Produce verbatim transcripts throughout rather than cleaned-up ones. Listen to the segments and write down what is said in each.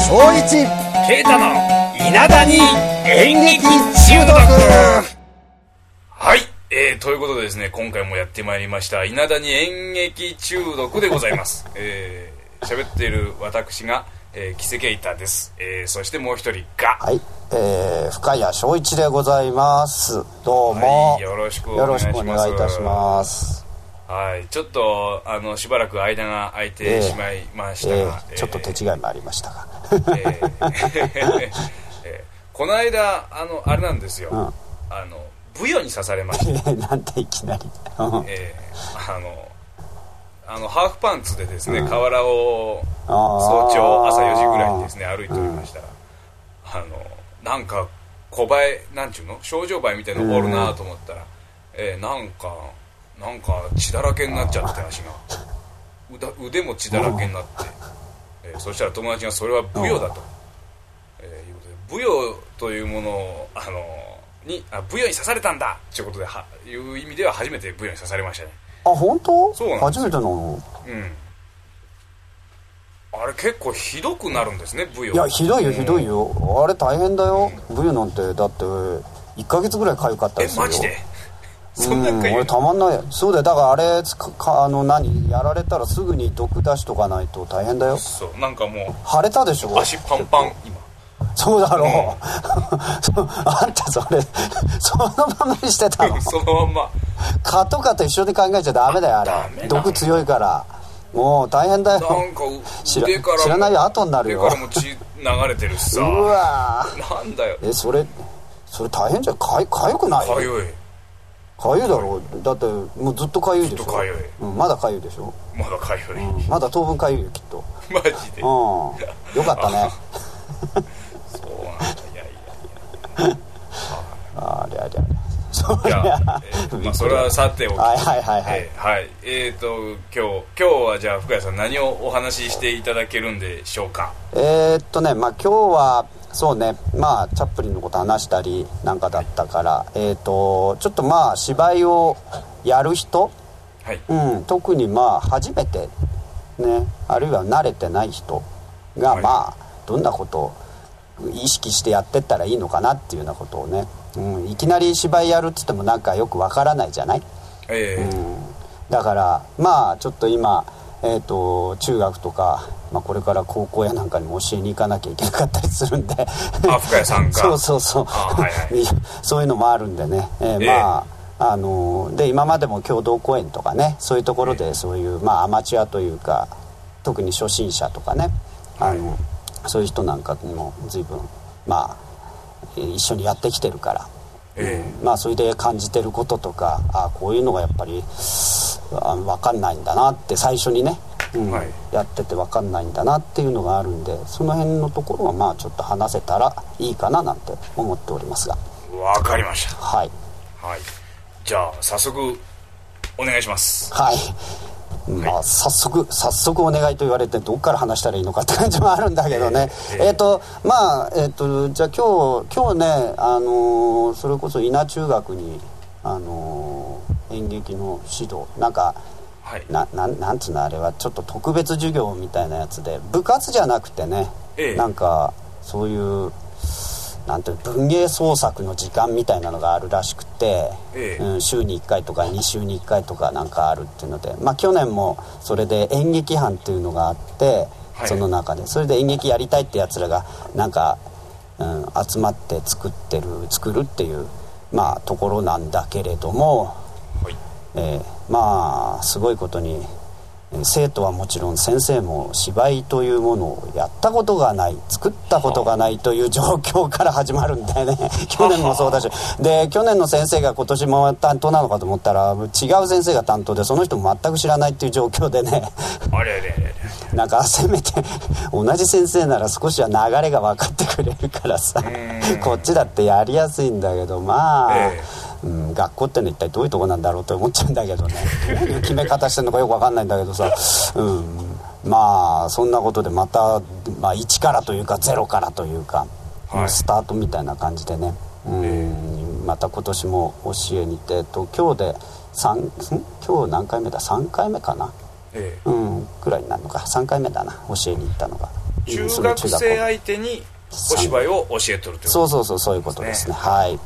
翔一啓太の稲田に演劇中毒。 はい、えー、ということでですね、今回もやってまいりました稲田に演劇中毒でございます。えー、喋っている私が、えー、木瀬啓太です。えー、そしてもう一人が、 はい、えー、深谷翔一でございます。どうも、 はい、よろしくお願いします。 よろしくお願いいたします。 はい、ちょっとあのしばらく間が空いてしまいましたが、 えーえー、ちょっと手違いもありましたが、 えーえー、この間あのあれなんですよ、うん、あのブヨに刺されましたなんでいきなりえー、あのあのハーフパンツでですね、うん、河原を早朝朝よじぐらいにですね歩いておりましたら、うん、あのなんか小映えなんちゅうの症状映えみたいなのおるなと思ったら、うん、えー、なんかなんか血だらけになっちゃって足が 腕, 腕も血だらけになって、えー、そしたら友達がそれはブヨだと、えー、いうことでブヨというものをあのにあブヨに刺されたんだということではいう意味では初めてブヨに刺されましたね。 あ、本当？ そうなんですよ。 初めてなの。 うんあれ結構ひどくなるんですね、ブヨ。 いやひどいよひどいよ、うん、あれ大変だよ、うん、ブヨなんてだっていっかげつぐらいかゆかったりするよ。 えマジでそんなんか言うの？ 俺たまんない。そうだよ、だからあれかあの何やられたらすぐに毒出しとかないと大変だよ。 そうなんかもう腫れたでしょ、 足パンパン今。 そうだろう、うん、あんたそれそのままにしてたのそのまんま蚊とかと一緒に考えちゃダメだよあれ。毒強いからもう大変だよ。 なんか腕からも知らないよ後になるよ。 腕からも血流れてるしさうわなんだよ。 えそれそれ大変じゃん。かゆかゆくない？ かゆいかゆいだろう。だってもうずっとかゆいでしょ。 ずっとかゆい、 うん、まだかゆいでしょ。 まだかゆい、 うん、まだ当分かゆいよきっと。 マジで、うん、 よかったねそうなんだ。いやいやいやありゃりゃそりゃ、えーまあ、それはさておき、 はいはいはいはい、 えー、はいえーと今日今日はじゃあ深谷さん何をお話ししていただけるんでしょうか。 えー、っとねまあ今日はそうねまあチャップリンのこと話したりなんかだったから、はい、えーとちょっとまあ芝居をやる人、 はいうん、特にまあ初めてねあるいは慣れてない人が、はい、まあどんなことを意識してやってったらいいのかなっていうようなことをね、うん、いきなり芝居やるっつってもなんかよくわからないじゃない、 えーうん、だからまあちょっと今、えーと中学とか、まあ、これから高校やなんかにも教えに行かなきゃいけなかったりするんであ深谷さんがそうそうそう、 はいはい、 そういうのもあるんでね、えー、まあ、えー、あので今までも共同公演とかねそういうところでそういう、まあ、アマチュアというか特に初心者とかねあの、はいそういう人なんかにも随分まあ一緒にやってきてるから、えーうん、まあそれで感じてることとかあこういうのがやっぱりあ分かんないんだなって最初にね、うんはい、やってて分かんないんだなっていうのがあるんでその辺のところはまあちょっと話せたらいいかななんて思っておりますが。 分かりました。 はい、はい、 じゃあ早速お願いします。 はいまあ、はい、早速早速お願いと言われてどっから話したらいいのかって感じもあるんだけどね、えー、えーとまあえーとじゃあ今日今日ねあのー、それこそ稲中学にあのー、演劇の指導なんか、はい、な, な, なんつうのあれはちょっと特別授業みたいなやつで部活じゃなくてね、えー、なんかそういうなんていう文芸創作の時間みたいなのがあるらしくて、ええうん、週にいっかいとかに週にいっかいとかなんかあるっていうので、まあ、去年もそれで演劇班っていうのがあって、はい、その中でそれで演劇やりたいってやつらがなんか、うん、集まって作ってる作るっていう、まあ、ところなんだけれども、はいえー、まあすごいことに生徒はもちろん先生も芝居というものをやったことがない作ったことがないという状況から始まるんだよね去年もそうだしで去年の先生が今年も担当なのかと思ったら違う先生が担当でその人も全く知らないっていう状況でねあれれれれなんかせめて同じ先生なら少しは流れが分かってくれるからさこっちだってやりやすいんだけどまあ、えーうん、学校ってのは一体どういうとこなんだろうと思っちゃうんだけどねどういう決め方してんのかよく分かんないんだけどさ、うん、まあそんなことでまた、まあ、いちからというかゼロからというか、はい、スタートみたいな感じでね、うんえー、また今年も教えに行ってと今日でさん今日何回目ださんかいめかな、えー、うんくらいになるのかさんかいめだな教えに行ったのが中学生相手にお芝居を教えとるということですね。 そうそうそう、そういうことですね。はい、はい、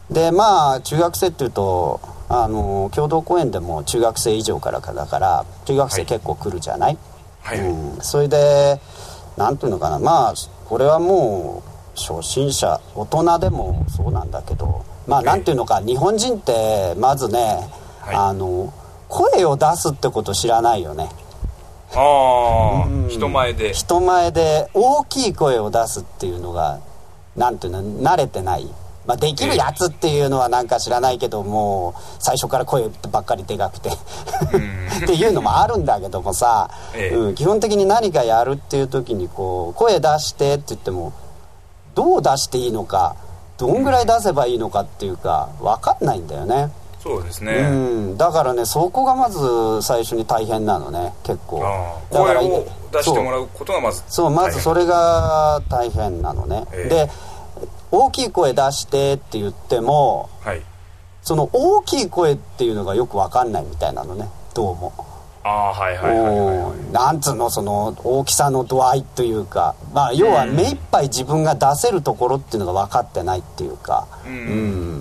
でまあ中学生っていうとあの共同公演でも中学生以上からかだから中学生結構来るじゃない、はいはい、うん、それでなんていうのかな、まあこれはもう初心者大人でもそうなんだけど、まあなんていうのか、日本人ってまずね、はい、あの声を出すってこと知らないよね。 ああ、うん、人前で人前で大きい声を出すっていうのがなんていうの慣れてない、まあ、できるやつっていうのはなんか知らないけども最初から声ばっかりでかくてっていうのもあるんだけどもさ、ええ、うん、基本的に何かやるっていう時にこう声出してって言ってもどう出していいのかどんぐらい出せばいいのかっていうか分かんないんだよね。 そうですね、 うん、だからねそこがまず最初に大変なのね結構。 だから声を出してもらうことがまずそうまずそれが大変なのね、えー、で大きい声出してって言っても、はい、その大きい声っていうのがよく分かんないみたいなのねどうも。 ああはいはいはい、はい、 なんつうのその大きさの度合いというか、まあ、要は目いっぱい自分が出せるところっていうのが分かってないっていうか、うん、うん、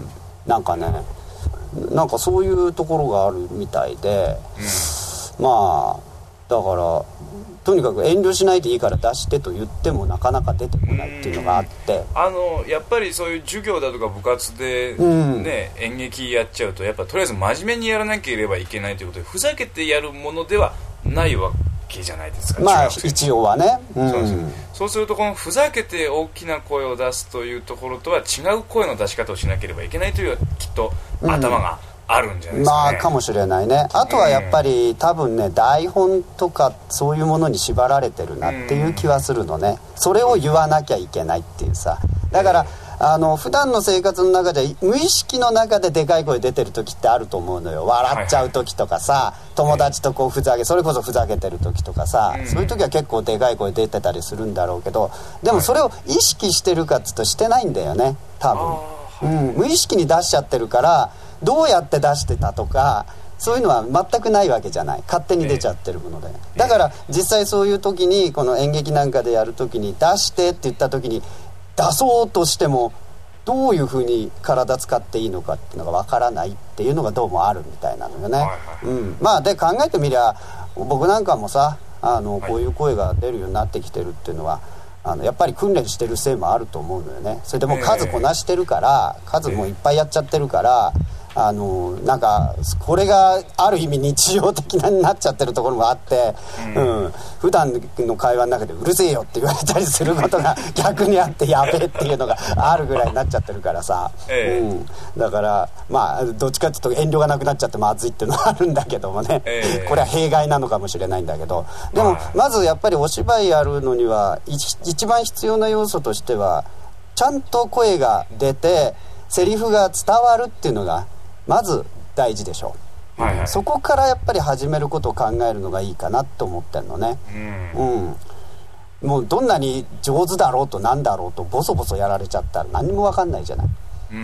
なんかねなんかそういうところがあるみたいで、うん、まあだからとにかく遠慮しないでいいから出してと言ってもなかなか出てこないっていうのがあって、 あのやっぱりそういう授業だとか部活で、ね、うん、演劇やっちゃうとやっぱとりあえず真面目にやらなければいけないということでふざけてやるものではないわけじゃないですか。 まあ一応はね、うん、 そうです。そうするとこのふざけて大きな声を出すというところとは違う声の出し方をしなければいけないというきっと頭があるんじゃないですかね、 まあかもしれないね。あとはやっぱり、うん、多分ね台本とかそういうものに縛られてるなっていう気はするのね。それを言わなきゃいけないっていうさ。だから、えー、あの普段の生活の中で無意識の中ででかい声出てる時ってあると思うのよ。笑っちゃう時とかさ、はいはい、友達とこうふざけそれこそふざけてる時とかさ、うん、そういう時は結構でかい声出てたりするんだろうけど、でもそれを意識してるかっつうとしてないんだよね多分、うん、無意識に出しちゃってるからどうやって出してたとかそういうのは全くないわけじゃない。勝手に出ちゃってるもので、だから実際そういう時にこの演劇なんかでやる時に出してって言った時に出そうとしてもどういう風に体使っていいのかっていうのが分からないっていうのがどうもあるみたいなのよね、はいはい、うん、まあで考えてみりゃ僕なんかもさあのこういう声が出るようになってきてるっていうのはあのやっぱり訓練してるせいもあると思うのよね。それでもう数こなしてるから、えー、数もいっぱいやっちゃってるから、あのなんかこれがある意味日常的になっちゃってるところもあって、うんうん、普段の会話の中でうるせえよって言われたりすることが逆にあってやべえっていうのがあるぐらいになっちゃってるからさ、えーうん、だからまあどっちかっていうと遠慮がなくなっちゃってまずいっていうのはあるんだけどもね、えー、これは弊害なのかもしれないんだけど、でもまずやっぱりお芝居やるのには一番必要な要素としてはちゃんと声が出てセリフが伝わるっていうのがまず大事でしょう、はいはい、そこからやっぱり始めることを考えるのがいいかなと思ってんのね、うんうん、もうどんなに上手だろうとなんだろうとボソボソやられちゃったら何も分かんないじゃない、うんうん、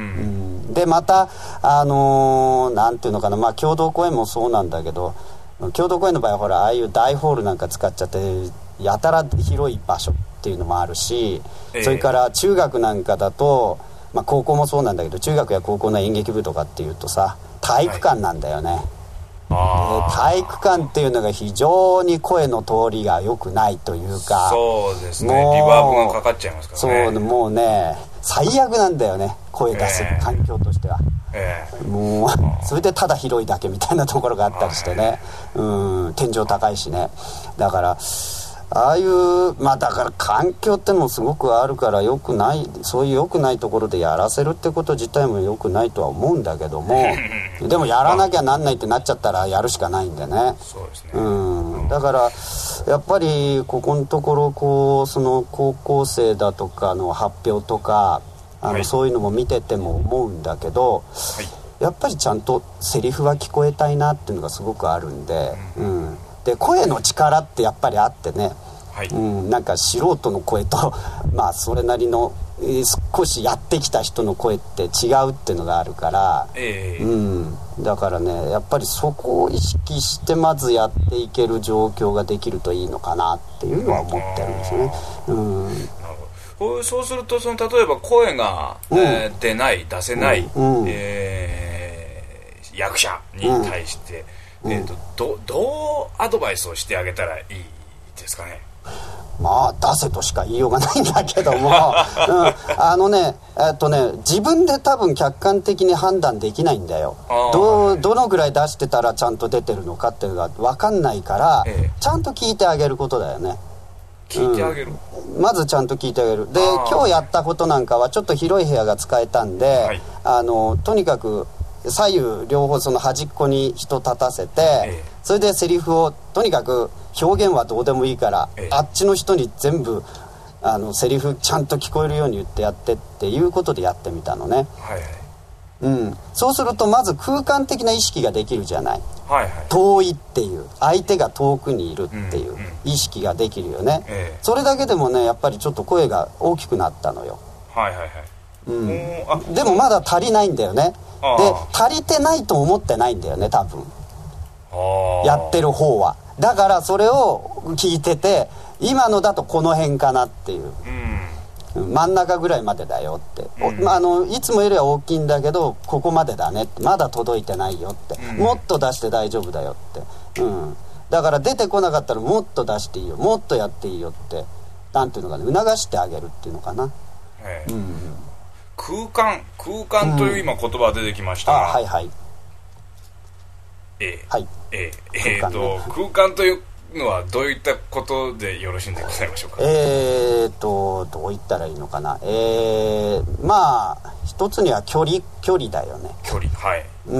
でまたあのー、なんていうのかな、まあ共同公演もそうなんだけど共同公演の場合はほらああいう大ホールなんか使っちゃってやたら広い場所っていうのもあるし、えー、それから中学なんかだとまあ、高校もそうなんだけど中学や高校の演劇部とかっていうとさ体育館なんだよね、はい、で体育館っていうのが非常に声の通りが良くないというかそうですねリバーブがかかっちゃいますからね。 そうもうね最悪なんだよね声出す環境としては、えー、もうそれでただ広いだけみたいなところがあったりしてね、うん、天井高いしね。だからああいうまあだから環境ってのもすごくあるから良くないそういう良くないところでやらせるってこと自体も良くないとは思うんだけどもでもやらなきゃなんないってなっちゃったらやるしかないんでね。 そうですね、 うん、だからやっぱりここのところこうその高校生だとかの発表とかあの、はい、そういうのも見てても思うんだけど、はい、やっぱりちゃんとセリフは聞こえたいなっていうのがすごくあるんで、うんうん、で声の力ってやっぱりあってねはい、 うん、なんか素人の声とまあそれなりの少しやってきた人の声って違うっていうのがあるから、 えーうん、だからねやっぱりそこを意識してまずやっていける状況ができるといいのかなっていうのは思ってるんですね、うん、 なるほど。そうするとその例えば声が、うんえー、出ない出せない、うんえー、役者に対して、うんえー、と ど, どうアドバイスをしてあげたらいいですかね。 まあ出せとしか言いようがないんだけども、うん、あのねえっとね自分で多分客観的に判断できないんだよ。ど, どのぐらい出してたらちゃんと出てるのかっていうのが分かんないから、ええ、ちゃんと聞いてあげることだよね。 聞いてあげる、 うん、まずちゃんと聞いてあげる。で今日やったことなんかはちょっと広い部屋が使えたんで、はい、あのとにかく左右両方その端っこに人立たせて、ええ、それでセリフをとにかく表現はどうでもいいから、ええ、あっちの人に全部あのセリフちゃんと聞こえるように言ってやってっていうことでやってみたのね、 はいはいうん、そうするとまず空間的な意識ができるじゃない、 はいはい、 遠いっていう相手が遠くにいるっていう意識ができるよね、うんうんええ、それだけでもねやっぱりちょっと声が大きくなったのよ、 はいはいはい、 うん、でもまだ足りないんだよね。で足りてないと思ってないんだよね多分やってる方は。だからそれを聞いてて今のだとこの辺かなっていう、うん、真ん中ぐらいまでだよって、うんまあ、あのいつもよりは大きいんだけどここまでだねってまだ届いてないよって、うん、もっと出して大丈夫だよって、うん、だから出てこなかったらもっと出していいよもっとやっていいよってなんていうのかな促してあげるっていうのかな、 ええうん、空間空間という今言葉が出てきましたが、 うん、あはいはいええはいえええー、と空間というのはどういったことでよろしいんでございましょうか。 えーとどう言ったらいいのかな、えー、まあ一つには距離距離だよね。 距離はい、 うん、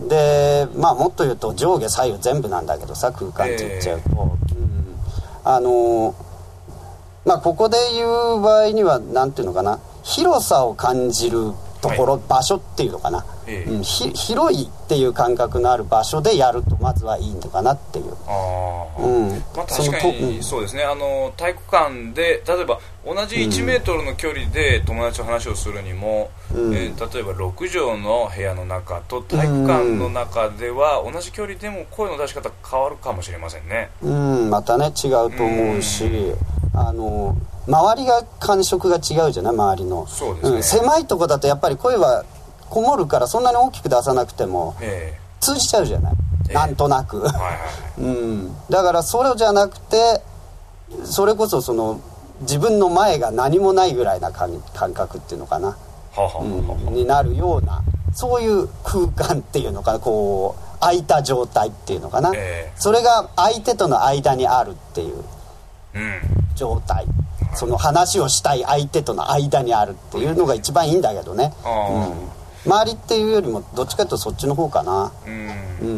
でまあもっと言うと上下左右全部なんだけどさ空間って言っちゃうと、えーうん、あのまあここで言う場合にはなんていうのかな広さを感じるところ、はい、場所っていうのかな、えーうん、ひ広いっていう感覚のある場所でやるとまずはいいのかなっていう。 あ、うんまあ、確かにそうですね、あの体育館で例えば同じいちメートルの距離で友達と話をするにも、うんえー、例えばろくじょうの部屋の中と体育館の中では同じ距離でも声の出し方変わるかもしれませんね。 うんまたね違うと思うし、うん、あの周りが感触が違うじゃない周りの。 そうですね、 うん、狭いとこだとやっぱり声はこもるからそんなに大きく出さなくても通じちゃうじゃない、えー、なんとなく、えーはいはいうん、だからそれじゃなくてそれこそその自分の前が何もないぐらいな感覚っていうのかな、はははうん、になるようなそういう空間っていうのかなこう空いた状態っていうのかな、えー、それが相手との間にあるっていう状態、うんその話をしたい相手との間にあるっていうのが一番いいんだけどね、うん、周りっていうよりもどっちかというとそっちの方かな、うんうん、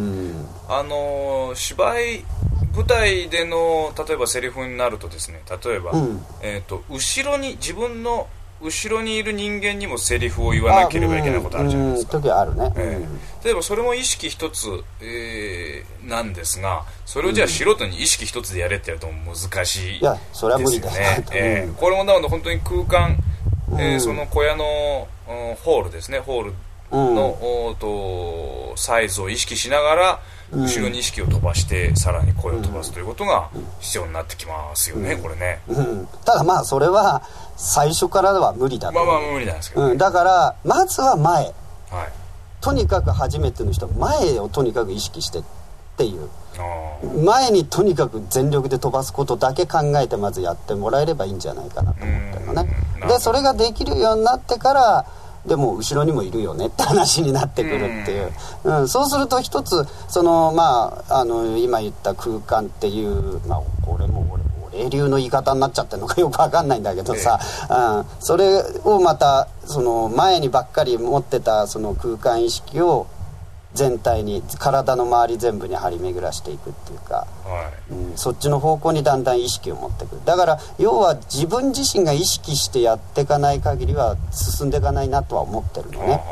あの芝居舞台での例えばセリフになるとですね例えば、うんえー、と後ろに自分の後ろにいる人間にもセリフを言わなければいけないことあるじゃないですか。 うん、時はあるね、 えー、例えばそれも意識一つ、えー、なんですがそれをじゃあ素人に意識一つでやれってやると難しいですよね。 いやそれは無理だね、 えー、これもなので本当に空間、えー、その小屋の、うん、ホールですねホールの、うん、とサイズを意識しながら後ろに意識を飛ばして、うん、さらに声を飛ばすということが必要になってきますよね、うん、これね、 うん、ただまあそれは最初からは無理だとまあまあ無理なんですけど、ねうん、だからまずは前、はい、とにかく初めての人は前をとにかく意識してっていう前にとにかく全力で飛ばすことだけ考えてまずやってもらえればいいんじゃないかなと思ってるのね。でそれができるようになってからでも後ろにもいるよねって話になってくるっていう、うん、そうすると一つそのまああの今言った空間っていう、まあ、これも俺霊流の言い方になっちゃってるのかよく分かんないんだけどさ、ええうん、それをまたその前にばっかり持ってたその空間意識を全体に体の周り全部に張り巡らしていくっていうか、はいうん、そっちの方向にだんだん意識を持ってくる。だから要は自分自身が意識してやっていかない限りは進んでいかないなとは思ってるのね、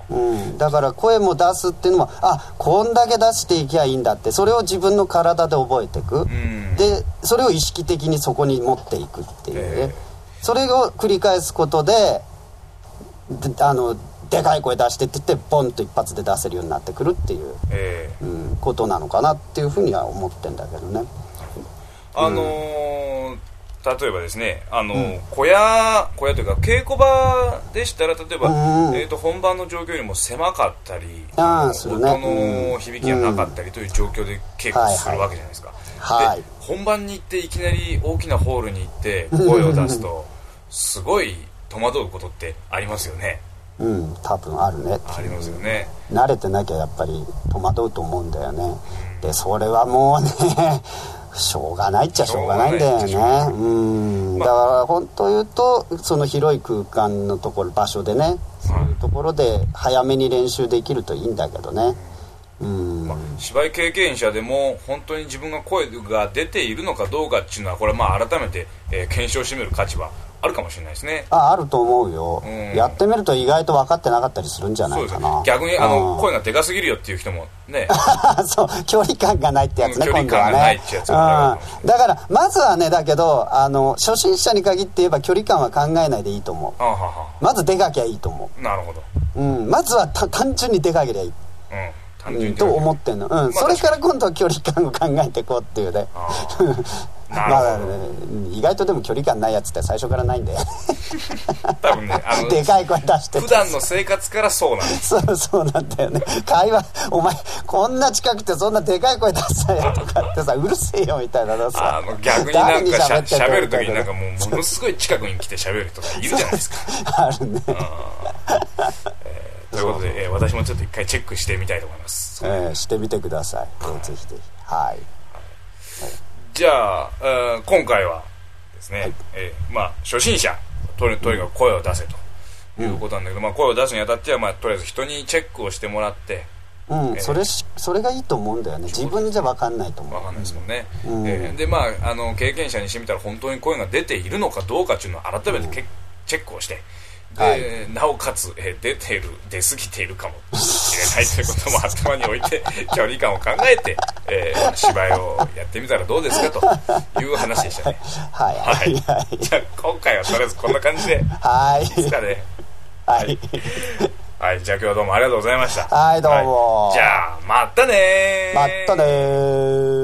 うん、だから声も出すっていうのも、あ、こんだけ出していきゃいいんだって、それを自分の体で覚えていく、うん、でそれを意識的にそこに持っていくっていうね、えー、それを繰り返すことで、であのでかい声出してって言ってボンと一発で出せるようになってくるっていう、えーうん、ことなのかなっていうふうには思ってんだけどね。 あのーうん、例えばですね、あの、うん、小屋小屋というか稽古場でしたら、例えば、うんえー、と本番の状況よりも狭かったり、ああそうね、音の響きがなかったりという状況で稽古するわけじゃないですか、はいはい、で本番に行っていきなり大きなホールに行って声を出すとすごい戸惑うことってありますよね。 うん、多分あるね。 ありますよね。 慣れてなきゃやっぱり戸惑うと思うんだよね、うん、でそれはもうねしょうがないっちゃしょうがないんだよね。うん、だから本当言うと、その広い空間のところ、場所でね、そういうところで早めに練習できるといいんだけどね。うん、 まあ、芝居経験者でも本当に自分が声が出ているのかどうかっていうのは、これはまあ改めて、えー、検証してみる価値はあるかもしれないですね。 あ、あると思うよ、うん、やってみると意外と分かってなかったりするんじゃないかな。 逆にあの、うん、声がでかすぎるよっていう人もねそう、距離感がないってやつね、うん、 距離感がないってやつが、うん、だからまずはね、だけどあの初心者に限って言えば距離感は考えないでいいと思う。はははまずでかきゃいいと思う。 なるほど、 うん、まずは単純にでかけりゃいい、うんうん、と思ってんの、うん、まあ、それから今度は距離感を考えていこうっていうねまあ、ね、意外とでも距離感ないやつって最初からないんで多分ね、あのでかい声出して普段の生活からそうなんです。 そうそうなんだよね。会話、お前こんな近くてそんなでかい声出さよとかってさ、うるせえよみたいなのさ、 あの逆になんかしゃしゃべる時になんかもうものすごい近くに来てしゃべる人がいるじゃないですかあるね、えー、ということで、えー、私もちょっと一回チェックしてみたいと思います。 えー、してみてください、えー、ぜひぜひ。はい、 じゃあ、えー、今回はですね、はい、えー、まあ初心者とにとにかく声を出せということなんだけど、うん、まあ、声を出すにあたっては、まあ、とりあえず人にチェックをしてもらって、 うん、えー、それしそれがいいと思うんだよね。自分じゃ分かんないと思う。 分かんないですもんね、うん、えー、でまあ、あの経験者にしてみたら本当に声が出ているのかどうかっていうのを改めて、うん、チェックをして、で、はい、なおかつ、えー、出ている出過ぎているかもしれないということも頭に置いて距離感を考えて、えー、芝居をやってみたらどうですかという話でしたね。 はいはい、はい、 じゃあ今回はとりあえずこんな感じではいいいですかね。 はい、 はい、じゃあ今日はどうもありがとうございました。 はい、どうも、 はい、じゃあまたねまたね。